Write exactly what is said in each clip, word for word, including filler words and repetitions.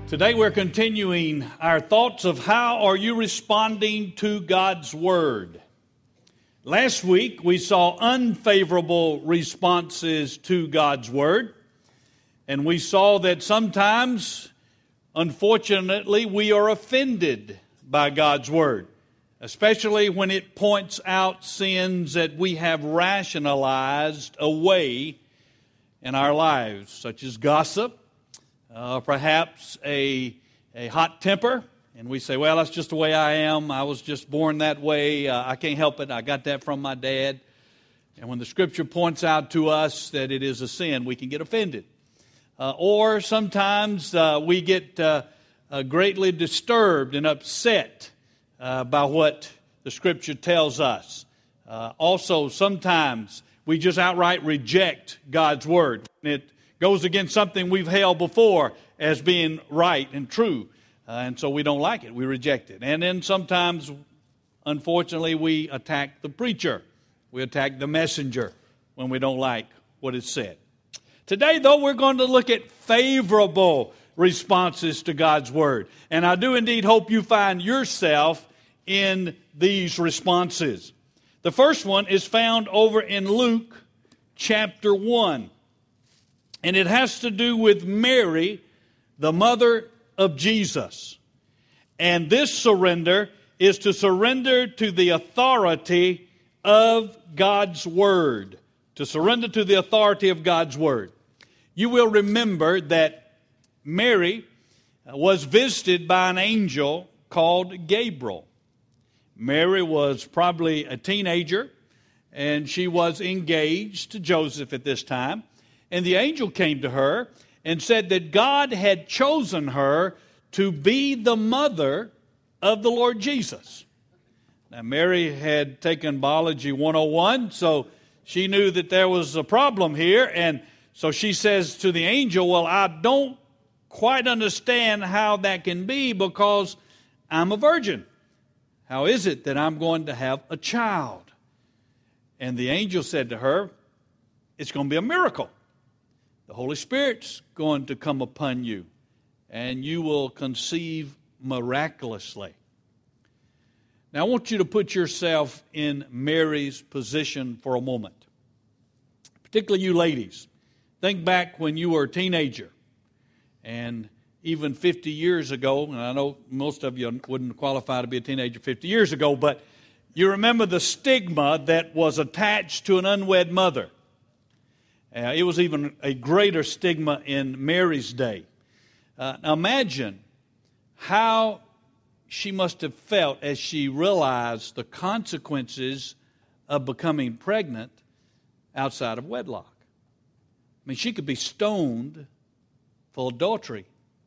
Today we're continuing our thoughts of how are you responding to God's Word. Last week we saw unfavorable responses to God's Word, and we saw that sometimes, unfortunately, we are offended by God's Word, especially when it points out sins that we have rationalized away in our lives, such as gossip, Uh, perhaps a, a hot temper, and we say, well, that's just the way I am. I was just born that way. Uh, I can't help it. I got that from my dad. And when the Scripture points out to us that it is a sin, we can get offended. Uh, or sometimes uh, we get uh, uh, greatly disturbed and upset uh, by what the Scripture tells us. Uh, also, sometimes we just outright reject God's Word. It goes against something we've held before as being right and true. Uh, and so we don't like it. We reject it. And then sometimes, unfortunately, we attack the preacher. We attack the messenger when we don't like what is said. Today, though, we're going to look at favorable responses to God's Word. And I do indeed hope you find yourself in these responses. The first one is found over in Luke chapter one. And it has to do with Mary, the mother of Jesus. And this surrender is to surrender to the authority of God's Word. To surrender to the authority of God's Word. You will remember that Mary was visited by an angel called Gabriel. Mary was probably a teenager, and she was engaged to Joseph at this time. And the angel came to her and said that God had chosen her to be the mother of the Lord Jesus. Now, Mary had taken Biology one oh one, so she knew that there was a problem here. And so she says to the angel, well, I don't quite understand how that can be because I'm a virgin. How is it that I'm going to have a child? And the angel said to her, it's going to be a miracle. The Holy Spirit's going to come upon you, and you will conceive miraculously. Now, I want you to put yourself in Mary's position for a moment. Particularly you ladies. Think back when you were a teenager, and even fifty years ago, and I know most of you wouldn't qualify to be a teenager fifty years ago, but you remember the stigma that was attached to an unwed mother. Uh, it was even a greater stigma in Mary's day. Uh, now imagine how she must have felt as she realized the consequences of becoming pregnant outside of wedlock. I mean, she could be stoned for adultery.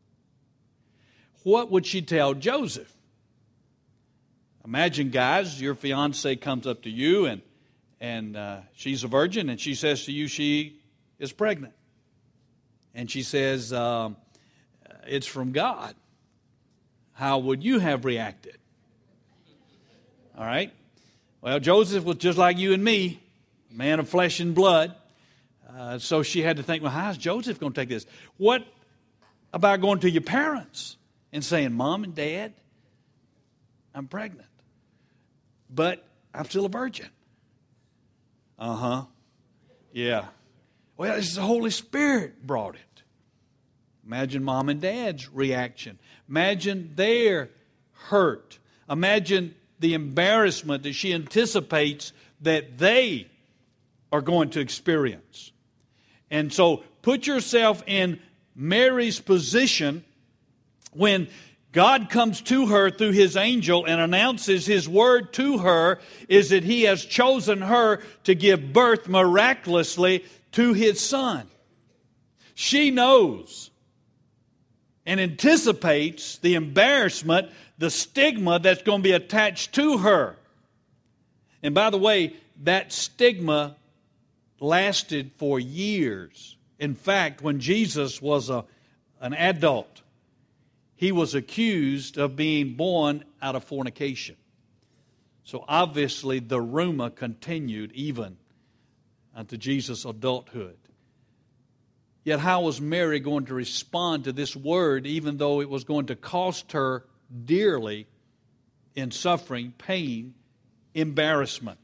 What would she tell Joseph? Imagine, guys, your fiancée comes up to you and And uh, she's a virgin, and she says to you she is pregnant. And she says, um, it's from God. How would you have reacted? All right? Well, Joseph was just like you and me, a man of flesh and blood. Uh, so she had to think, well, how's Joseph going to take this? What about going to your parents and saying, Mom and Dad, I'm pregnant, but I'm still a virgin? Uh-huh. Yeah. Well, it's the Holy Spirit brought it. Imagine Mom and Dad's reaction. Imagine their hurt. Imagine the embarrassment that she anticipates that they are going to experience. And so put yourself in Mary's position when God comes to her through His angel and announces His word to her is that He has chosen her to give birth miraculously to His Son. She knows and anticipates the embarrassment, the stigma that's going to be attached to her. And by the way, that stigma lasted for years. In fact, when Jesus was a, an adult, He was accused of being born out of fornication. So obviously the rumor continued even unto Jesus' adulthood. Yet how was Mary going to respond to this word, even though it was going to cost her dearly in suffering, pain, embarrassment?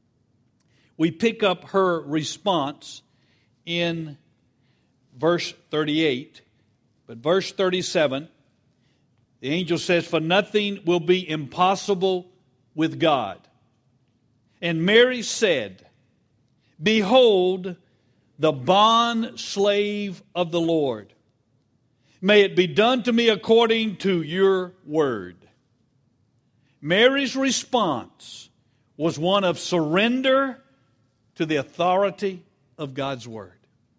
We pick up her response in verse thirty-eight. But verse thirty-seven, the angel says, "For nothing will be impossible with God." And Mary said, "Behold, the bond slave of the Lord. May it be done to me according to your word." Mary's response was one of surrender to the authority of God's word.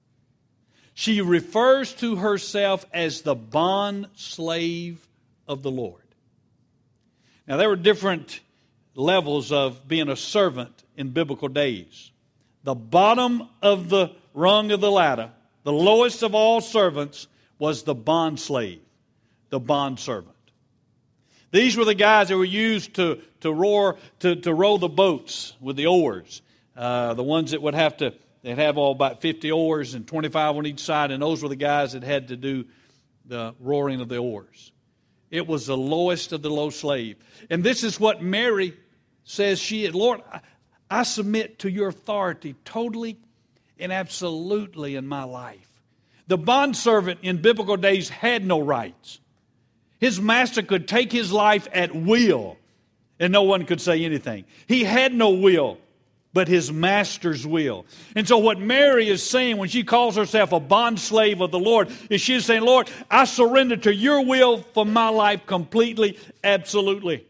She refers to herself as the bond slave of the Lord. Now, there were different levels of being a servant in biblical days. The bottom of the rung of the ladder, the lowest of all servants, was the bond slave, the bond servant. These were the guys that were used to, to, roar, to, to row the boats with the oars. Uh, the ones that would have to, they'd have all about fifty oars and twenty-five on each side, and those were the guys that had to do the roaring of the oars. It was the lowest of the low slave. And this is what Mary says she is. Lord, I, I submit to your authority totally and absolutely in my life. The bondservant in biblical days had no rights. His master could take his life at will, and no one could say anything. He had no will, but his master's will. And so what Mary is saying when she calls herself a bondslave of the Lord is she's saying, Lord, I surrender to your will for my life completely, absolutely.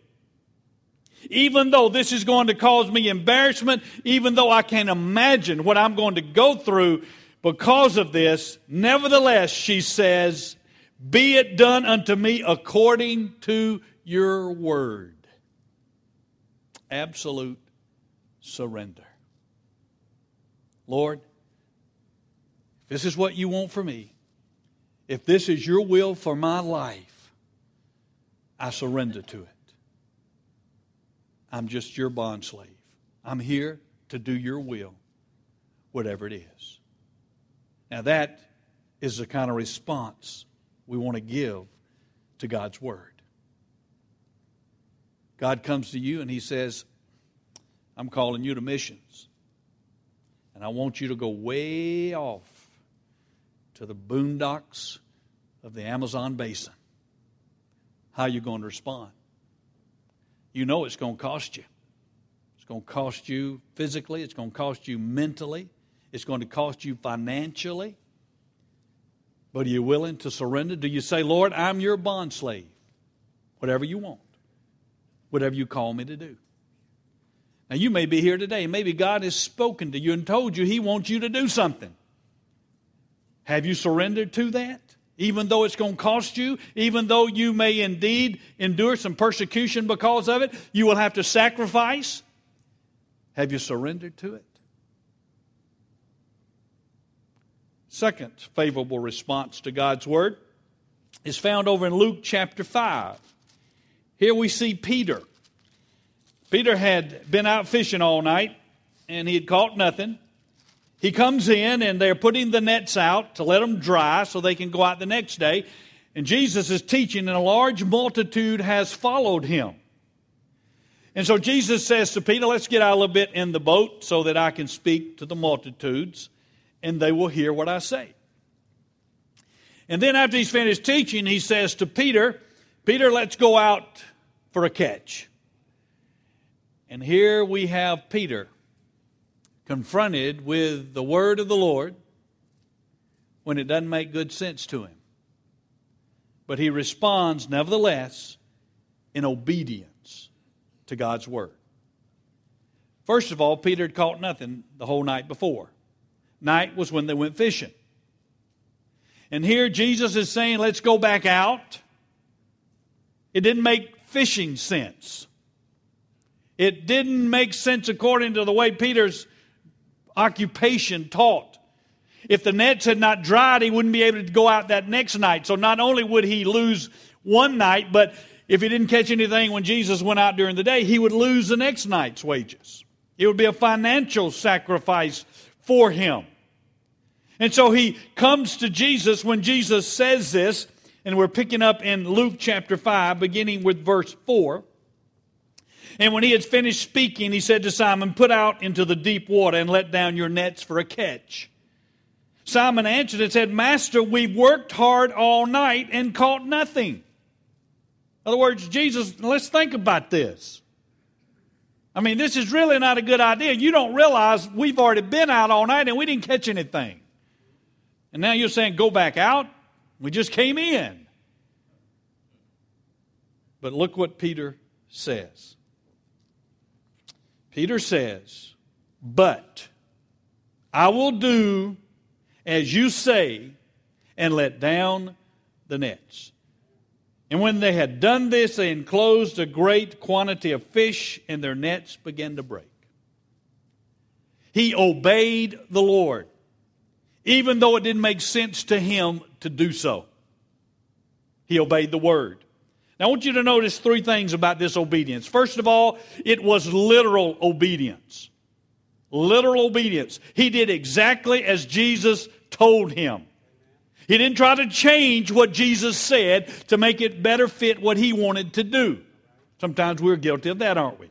Even though this is going to cause me embarrassment, even though I can't imagine what I'm going to go through because of this, nevertheless, she says, be it done unto me according to your word. Absolute surrender. Lord, if this is what you want for me, if this is your will for my life, I surrender to it. I'm just your bondslave. I'm here to do your will, whatever it is. Now that is the kind of response we want to give to God's word. God comes to you and he says, I'm calling you to missions. And I want you to go way off to the boondocks of the Amazon basin. How are you going to respond? You know it's going to cost you. It's going to cost you physically. It's going to cost you mentally. It's going to cost you financially. But are you willing to surrender? Do you say, Lord, I'm your bondslave? Whatever you want. Whatever you call me to do. Now you may be here today. Maybe God has spoken to you and told you He wants you to do something. Have you surrendered to that? Even though it's going to cost you, even though you may indeed endure some persecution because of it, you will have to sacrifice. Have you surrendered to it? Second favorable response to God's word is found over in Luke chapter five. Here we see Peter. Peter had been out fishing all night and he had caught nothing. He comes in and they're putting the nets out to let them dry so they can go out the next day. And Jesus is teaching and a large multitude has followed him. And so Jesus says to Peter, let's get out a little bit in the boat so that I can speak to the multitudes and they will hear what I say. And then after he's finished teaching, he says to Peter, Peter, let's go out for a catch. And here we have Peter confronted with the word of the Lord when it doesn't make good sense to him. But he responds, nevertheless, in obedience to God's word. First of all, Peter had caught nothing the whole night before. Night was when they went fishing. And here Jesus is saying, let's go back out. It didn't make fishing sense. It didn't make sense according to the way Peter's occupation taught. If the nets had not dried, he wouldn't be able to go out that next night. So not only would he lose one night, but if he didn't catch anything when Jesus went out during the day, he would lose the next night's wages. It would be a financial sacrifice for him. And so he comes to Jesus when Jesus says this, and we're picking up in Luke chapter five, beginning with verse four. And when he had finished speaking, he said to Simon, "Put out into the deep water and let down your nets for a catch." Simon answered and said, "Master, we've worked hard all night and caught nothing." In other words, Jesus, let's think about this. I mean, this is really not a good idea. You don't realize we've already been out all night and we didn't catch anything. And now you're saying, go back out? We just came in. But look what Peter says. Peter says, "But I will do as you say and let down the nets." And when they had done this, they enclosed a great quantity of fish, and their nets began to break. He obeyed the Lord, even though it didn't make sense to him to do so. He obeyed the word. Now, I want you to notice three things about this obedience. First of all, it was literal obedience. Literal obedience. He did exactly as Jesus told him. He didn't try to change what Jesus said to make it better fit what he wanted to do. Sometimes we're guilty of that, aren't we?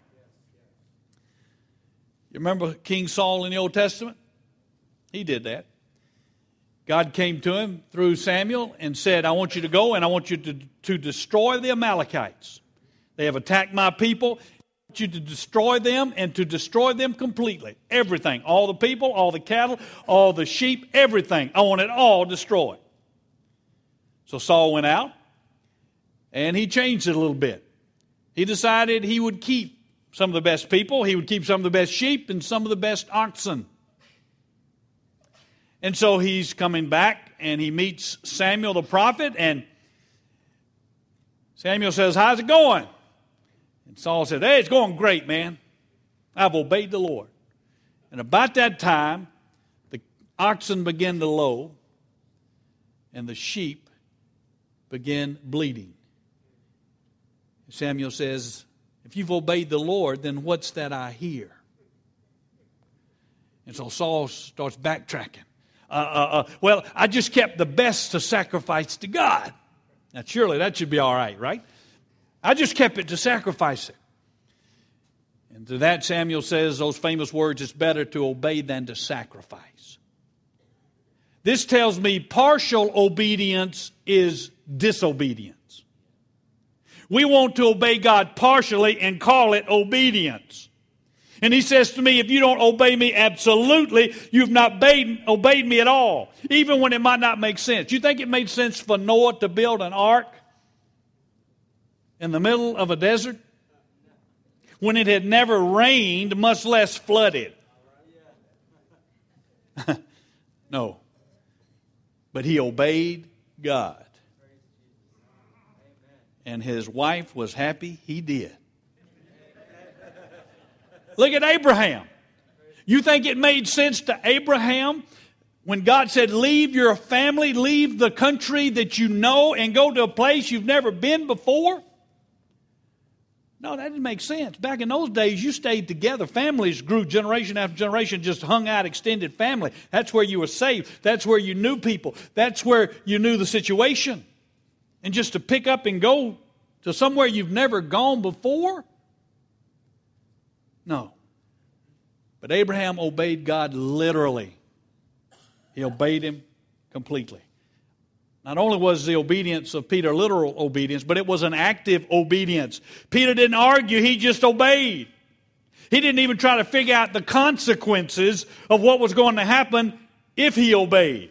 You remember King Saul in the Old Testament? He did that. God came to him through Samuel and said, "I want you to go and I want you to, to destroy the Amalekites. They have attacked my people. I want you to destroy them and to destroy them completely. Everything. All the people, all the cattle, all the sheep, everything. I want it all destroyed." So Saul went out and he changed it a little bit. He decided he would keep some of the best people. He would keep some of the best sheep and some of the best oxen. And so he's coming back and he meets Samuel the prophet, and Samuel says, "How's it going?" And Saul said, "Hey, it's going great, man. I've obeyed the Lord." And about that time, the oxen began to low and the sheep began bleeding. Samuel says, "If you've obeyed the Lord, then what's that I hear?" And so Saul starts backtracking. Uh, uh, uh, well, I just kept the best to sacrifice to God. Now, surely that should be all right, right? I just kept it to sacrifice it. And to that, Samuel says those famous words, "It's better to obey than to sacrifice." This tells me partial obedience is disobedience. We want to obey God partially and call it obedience. And he says to me, if you don't obey me absolutely, you've not obeyed, obeyed me at all, even when it might not make sense. You think it made sense for Noah to build an ark in the middle of a desert when it had never rained, much less flooded? No. But he obeyed God. And his wife was happy he did. Look at Abraham. You think it made sense to Abraham when God said, "Leave your family, leave the country that you know and go to a place you've never been before"? No, that didn't make sense. Back in those days, you stayed together. Families grew generation after generation, just hung out, extended family. That's where you were safe. That's where you knew people. That's where you knew the situation. And just to pick up and go to somewhere you've never gone before? No. But Abraham obeyed God literally. He obeyed him completely. Not only was the obedience of Peter literal obedience, but it was an active obedience. Peter didn't argue, he just obeyed. He didn't even try to figure out the consequences of what was going to happen if he obeyed.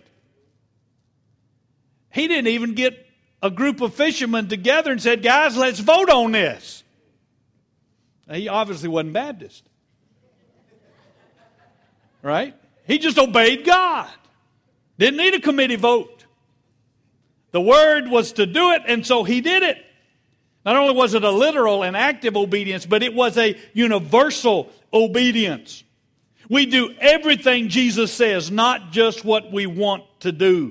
He didn't even get a group of fishermen together and said, "Guys, let's vote on this." Now, he obviously wasn't Baptist. Right? He just obeyed God. Didn't need a committee vote. The word was to do it, and so he did it. Not only was it a literal and active obedience, but it was a universal obedience. We do everything Jesus says, not just what we want to do.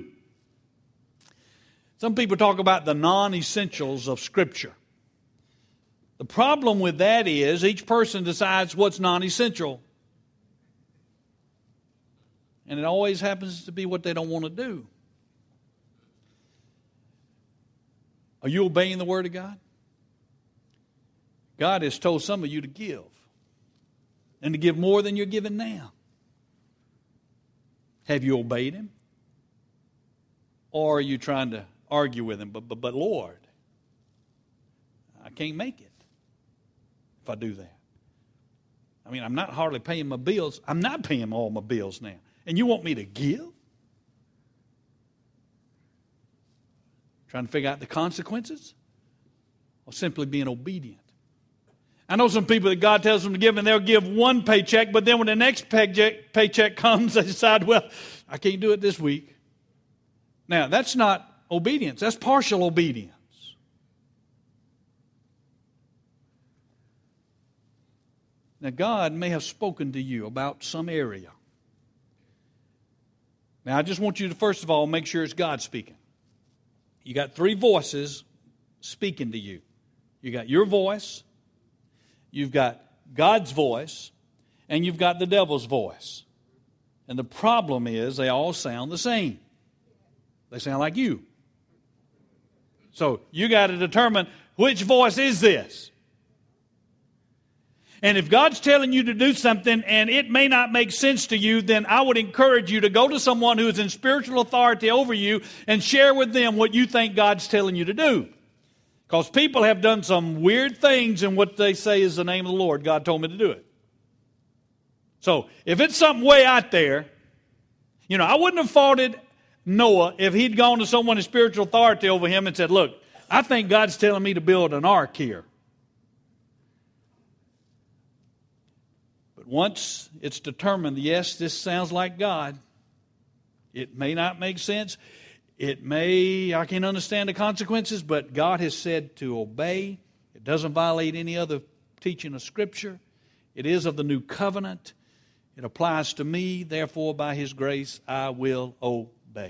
Some people talk about the non-essentials of Scripture. The problem with that is each person decides what's non-essential. And it always happens to be what they don't want to do. Are you obeying the Word of God? God has told some of you to give. And to give more than you're giving now. Have you obeyed Him? Or are you trying to argue with Him? But, but, but Lord, I can't make it if I do that. I mean, I'm not hardly paying my bills. I'm not paying all my bills now. And you want me to give? Trying to figure out the consequences? Or simply being obedient? I know some people that God tells them to give, and they'll give one paycheck, but then when the next paycheck, paycheck comes, they decide, well, I can't do it this week. Now, that's not obedience. That's partial obedience. Now, God may have spoken to you about some area. Now, I just want you to, first of all, make sure it's God speaking. You got three voices speaking to you. You got your voice, you've got God's voice, and you've got the devil's voice. And the problem is they all sound the same. They sound like you. So you got to determine which voice is this. And if God's telling you to do something and it may not make sense to you, then I would encourage you to go to someone who is in spiritual authority over you and share with them what you think God's telling you to do. Because people have done some weird things in what they say is the name of the Lord. God told me to do it. So if it's something way out there, you know, I wouldn't have faulted Noah if he'd gone to someone in spiritual authority over him and said, look, I think God's telling me to build an ark here. Once it's determined, yes, this sounds like God, it may not make sense. It may, I can't understand the consequences, but God has said to obey. It doesn't violate any other teaching of Scripture. It is of the new covenant. It applies to me. Therefore, by His grace, I will obey.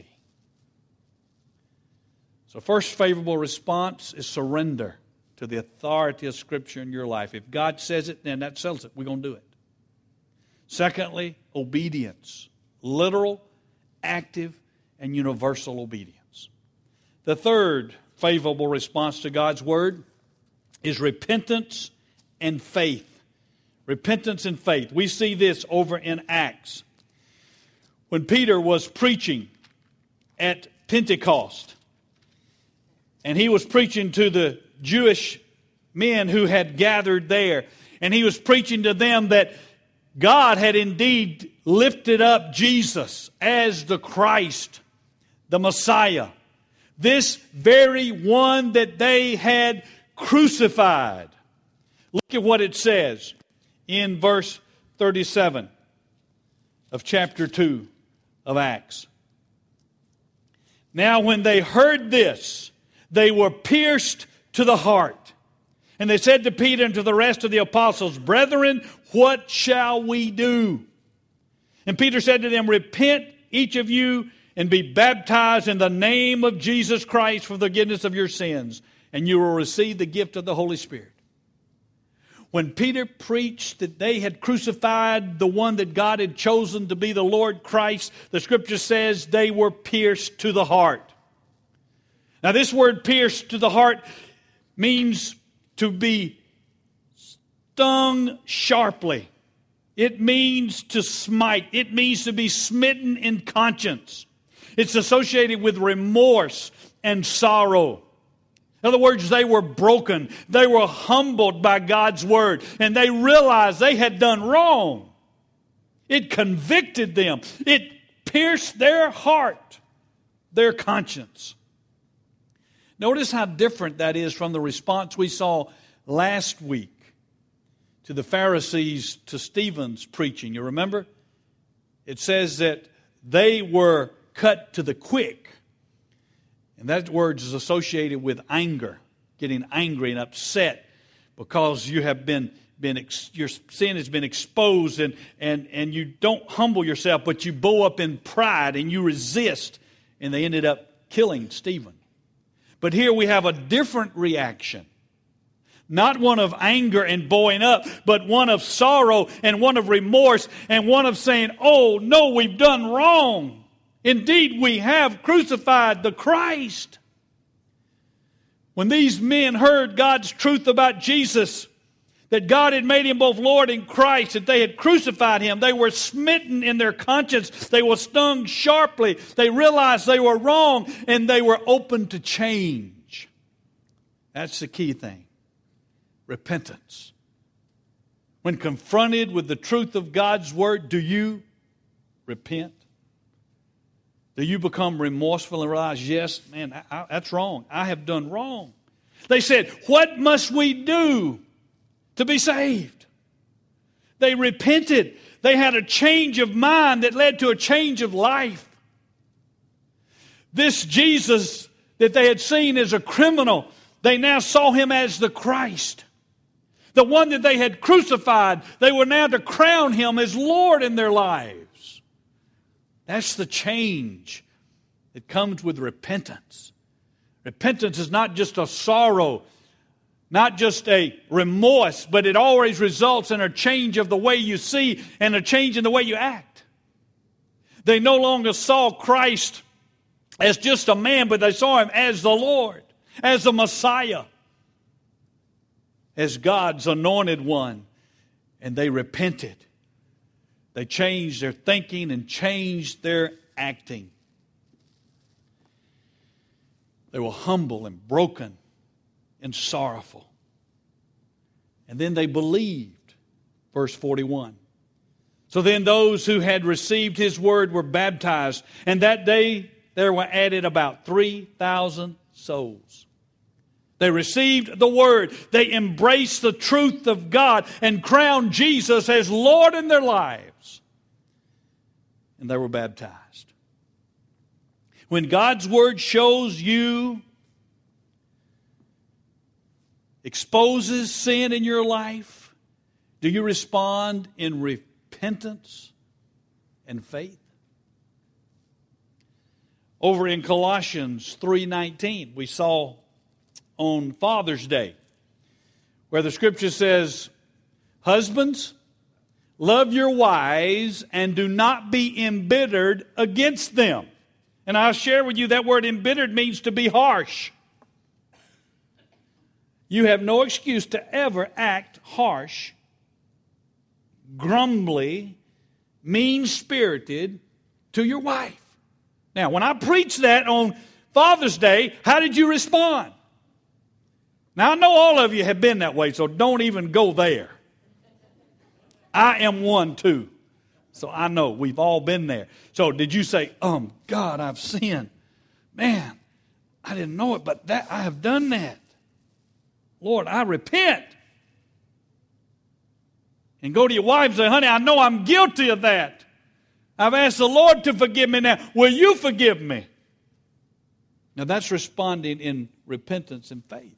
So first favorable response is surrender to the authority of Scripture in your life. If God says it, then that settles it. We're going to do it. Secondly, obedience. Literal, active, and universal obedience. The third favorable response to God's Word is repentance and faith. Repentance and faith. We see this over in Acts. When Peter was preaching at Pentecost, and he was preaching to the Jewish men who had gathered there, and he was preaching to them that God had indeed lifted up Jesus as the Christ, the Messiah. This very one that they had crucified. Look at what it says in verse thirty-seven of chapter two of Acts. Now when they heard this, they were pierced to the heart. And they said to Peter and to the rest of the apostles, brethren, what shall we do? And Peter said to them, repent each of you and be baptized in the name of Jesus Christ for the forgiveness of your sins, and you will receive the gift of the Holy Spirit. When Peter preached that they had crucified the one that God had chosen to be the Lord Christ, the Scripture says they were pierced to the heart. Now this word pierced to the heart means to be stung sharply. It means to smite. It means to be smitten in conscience. It's associated with remorse and sorrow. In other words, they were broken. They were humbled by God's Word. And they realized they had done wrong. It convicted them. It pierced their heart, their conscience. Notice how different that is from the response we saw last week to the Pharisees to Stephen's preaching. You remember? It says that they were cut to the quick. And that word is associated with anger, getting angry and upset because you have been, been your sin has been exposed and, and, and you don't humble yourself, but you bow up in pride and you resist. And they ended up killing Stephen. But here we have a different reaction. Not one of anger and buoying up, but one of sorrow and one of remorse and one of saying, oh, no, we've done wrong. Indeed, we have crucified the Christ. When these men heard God's truth about Jesus, that God had made him both Lord and Christ, that they had crucified him, they were smitten in their conscience. They were stung sharply. They realized they were wrong, and they were open to change. That's the key thing. Repentance. When confronted with the truth of God's Word, do you repent? Do you become remorseful and realize, yes, man, I, I, that's wrong. I have done wrong. They said, what must we do to be saved? They repented. They had a change of mind that led to a change of life. This Jesus that they had seen as a criminal, they now saw him as the Christ. The one that they had crucified, they were now to crown him as Lord in their lives. That's the change that comes with repentance. Repentance is not just a sorrow, not just a remorse, but it always results in a change of the way you see and a change in the way you act. They no longer saw Christ as just a man, but they saw him as the Lord, as the Messiah, as God's anointed one. And they repented. They changed their thinking and changed their acting. They were humble and broken and sorrowful. And then they believed. Verse forty-one. So then those who had received his word were baptized. And that day there were added about three thousand souls. They received the word. They embraced the truth of God and crowned Jesus as Lord in their lives. And they were baptized. When God's word shows you, exposes sin in your life, do you respond in repentance and faith? Over in Colossians three nineteen, we saw on Father's Day, where the scripture says, husbands, love your wives and do not be embittered against them. And I'll share with you that word embittered means to be harsh. You have no excuse to ever act harsh, grumbly, mean-spirited to your wife. Now, when I preached that on Father's Day, how did you respond? Now, I know all of you have been that way, so don't even go there. I am one too. So I know we've all been there. So did you say, um, God, I've sinned. Man, I didn't know it, but that I have done that. Lord, I repent. And go to your wife and say, honey, I know I'm guilty of that. I've asked the Lord to forgive me now. Will you forgive me? Now that's responding in repentance and faith.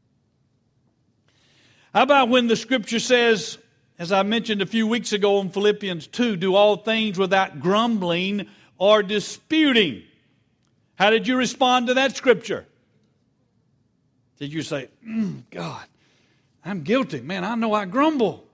How about when the scripture says, as I mentioned a few weeks ago in Philippians two, do all things without grumbling or disputing? How did you respond to that scripture? Did you say, mm, God, I'm guilty. Man, I know I grumble.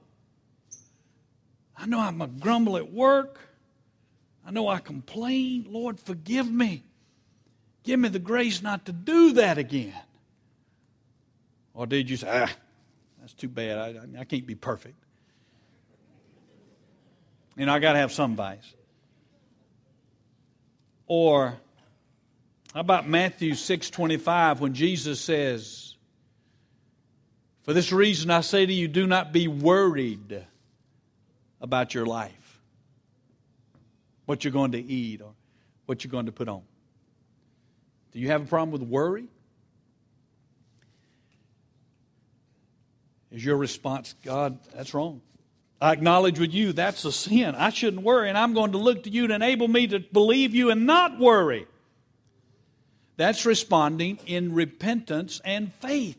I know I'm a grumble at work. I know I complain. Lord, forgive me. Give me the grace not to do that again. Or did you say, ah, that's too bad. I, I can't be perfect. You know, I got to have some vice. Or how about Matthew six twenty-five when Jesus says, for this reason I say to you, do not be worried about your life. What you're going to eat or what you're going to put on. Do you have a problem with worry? Is your response, God, that's wrong. I acknowledge with you that's a sin. I shouldn't worry, and I'm going to look to you to enable me to believe you and not worry. That's responding in repentance and faith.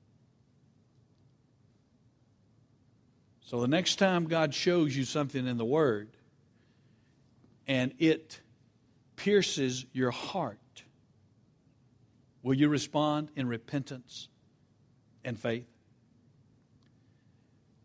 So the next time God shows you something in the Word and it pierces your heart, will you respond in repentance and faith?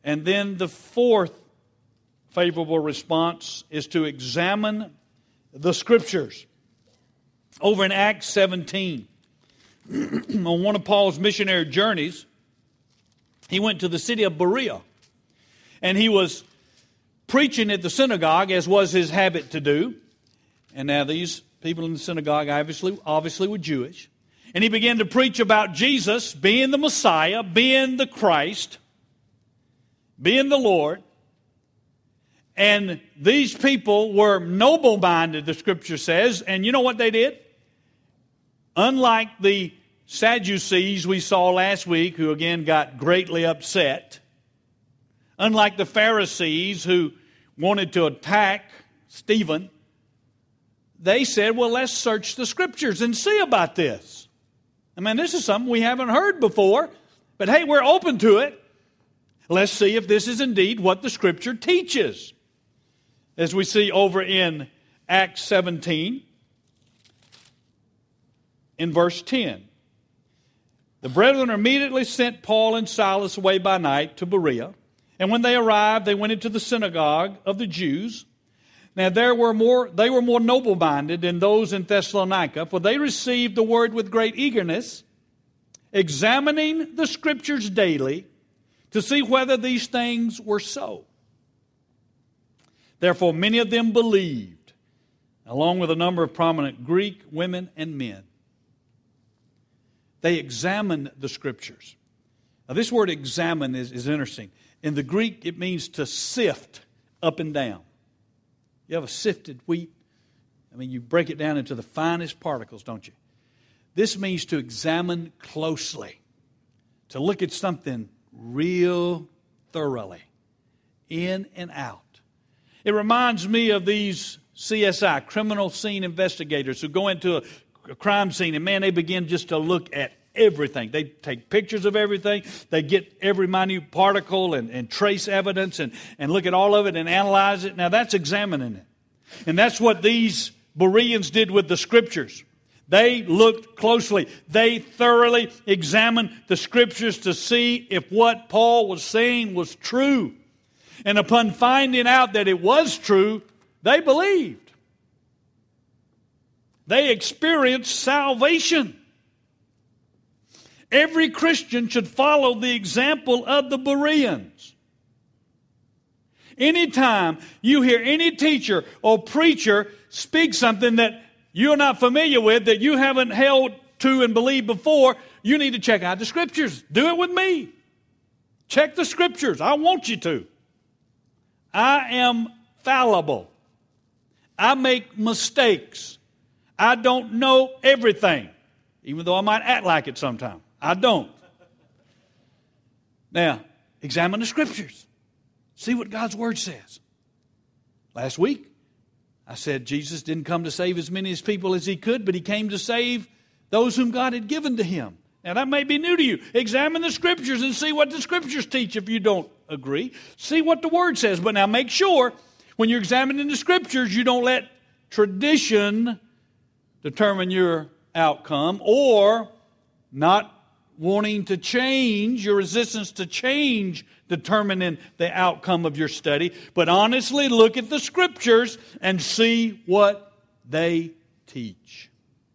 And then the fourth favorable response is to examine the Scriptures. Over in Acts seventeen, on one of Paul's missionary journeys, he went to the city of Berea. And he was preaching at the synagogue, as was his habit to do. And now these people in the synagogue obviously, obviously were Jewish. And he began to preach about Jesus being the Messiah, being the Christ, being the Lord. And these people were noble-minded, the Scripture says. And you know what they did? Unlike the Sadducees we saw last week, who again got greatly upset, unlike the Pharisees who wanted to attack Stephen, they said, well, let's search the Scriptures and see about this. I mean, this is something we haven't heard before, but hey, we're open to it. Let's see if this is indeed what the Scripture teaches. As we see over in Acts seventeen, in verse ten. The brethren immediately sent Paul and Silas away by night to Berea. And when they arrived, they went into the synagogue of the Jews. Now there were more, they were more noble-minded than those in Thessalonica, for they received the word with great eagerness, examining the Scriptures daily to see whether these things were so. Therefore many of them believed, along with a number of prominent Greek women and men. They examined the Scriptures. Now this word examine is, is interesting. In the Greek, it means to sift up and down. You have a sifted wheat. I mean, you break it down into the finest particles, don't you? This means to examine closely, to look at something real thoroughly, in and out. It reminds me of these C S I, criminal scene investigators, who go into a, a crime scene and, man, they begin just to look at everything. They take pictures of everything. They get every minute particle and, and trace evidence and, and look at all of it and analyze it. Now, that's examining it. And that's what these Bereans did with the Scriptures. They looked closely. They thoroughly examined the Scriptures to see if what Paul was saying was true. And upon finding out that it was true, they believed. They experienced salvation. Every Christian should follow the example of the Bereans. Anytime you hear any teacher or preacher speak something that you're not familiar with, that you haven't held to and believed before, you need to check out the Scriptures. Do it with me. Check the Scriptures. I want you to. I am fallible. I make mistakes. I don't know everything, even though I might act like it sometimes. I don't. Now, examine the Scriptures. See what God's Word says. Last week, I said Jesus didn't come to save as many as people as He could, but He came to save those whom God had given to Him. Now, that may be new to you. Examine the Scriptures and see what the Scriptures teach if you don't agree. See what the Word says. But now make sure when you're examining the Scriptures, you don't let tradition determine your outcome, or not wanting to change, your resistance to change determining the outcome of your study. But honestly, look at the Scriptures and see what they teach.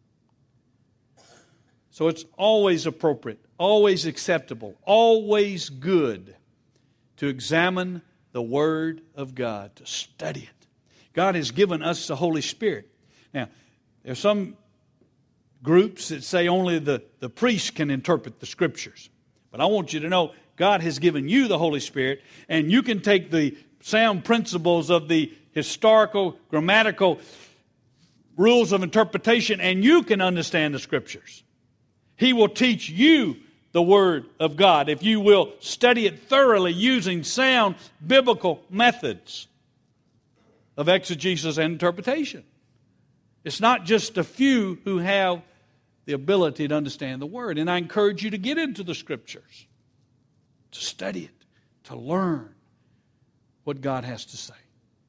So it's always appropriate, always acceptable, always good to examine the Word of God, to study it. God has given us the Holy Spirit. Now, there are some groups that say only the, the priest can interpret the Scriptures. But I want you to know God has given you the Holy Spirit, and you can take the sound principles of the historical, grammatical rules of interpretation, and you can understand the Scriptures. He will teach you the Word of God if you will study it thoroughly using sound biblical methods of exegesis and interpretation. It's not just a few who have the ability to understand the Word. And I encourage you to get into the Scriptures, to study it, to learn what God has to say.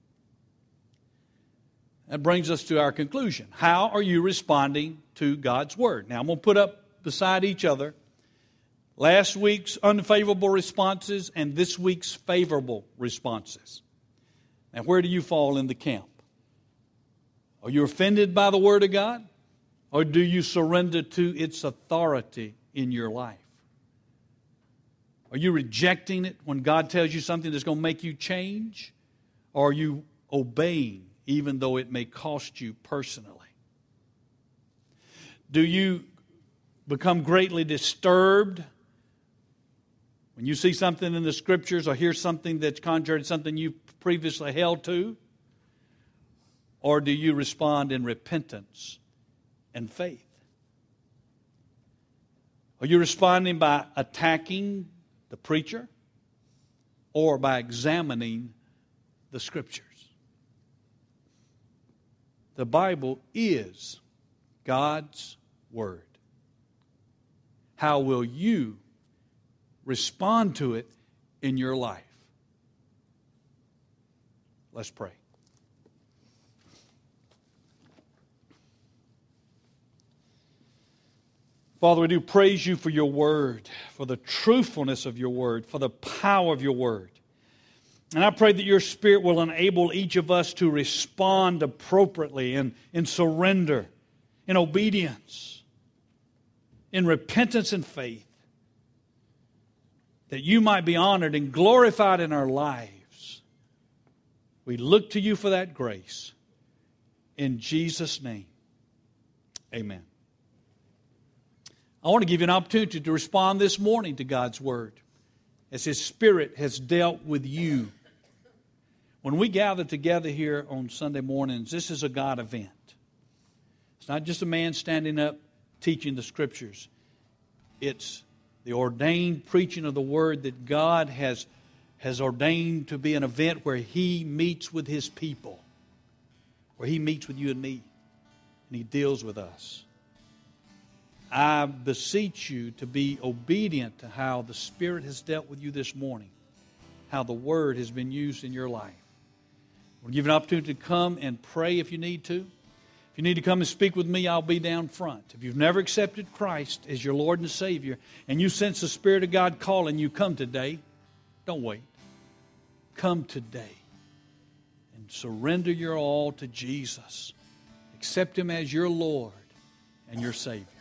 That brings us to our conclusion. How are you responding to God's Word? Now, I'm going to put up beside each other last week's unfavorable responses and this week's favorable responses. Now, where do you fall in the camp? Are you offended by the Word of God? Or do you surrender to its authority in your life? Are you rejecting it when God tells you something that's going to make you change? Or are you obeying even though it may cost you personally? Do you become greatly disturbed when you see something in the Scriptures or hear something that's contrary to something you previously held to? Or do you respond in repentance and faith? Are you responding by attacking the preacher or by examining the Scriptures? The Bible is God's Word. How will you respond to it in your life? Let's pray. Father, we do praise you for your word, for the truthfulness of your word, for the power of your word. And I pray that your Spirit will enable each of us to respond appropriately in, in surrender, in obedience, in repentance and faith, that you might be honored and glorified in our lives. We look to you for that grace. In Jesus' name, amen. I want to give you an opportunity to respond this morning to God's Word as His Spirit has dealt with you. When we gather together here on Sunday mornings, this is a God event. It's not just a man standing up teaching the Scriptures. It's the ordained preaching of the Word that God has, has ordained to be an event where He meets with His people, where He meets with you and me, and He deals with us. I beseech you to be obedient to how the Spirit has dealt with you this morning, how the Word has been used in your life. We'll give you an opportunity to come and pray if you need to. If you need to come and speak with me, I'll be down front. If you've never accepted Christ as your Lord and Savior, and you sense the Spirit of God calling you, come today. Don't wait. Come today and surrender your all to Jesus. Accept Him as your Lord and your Savior.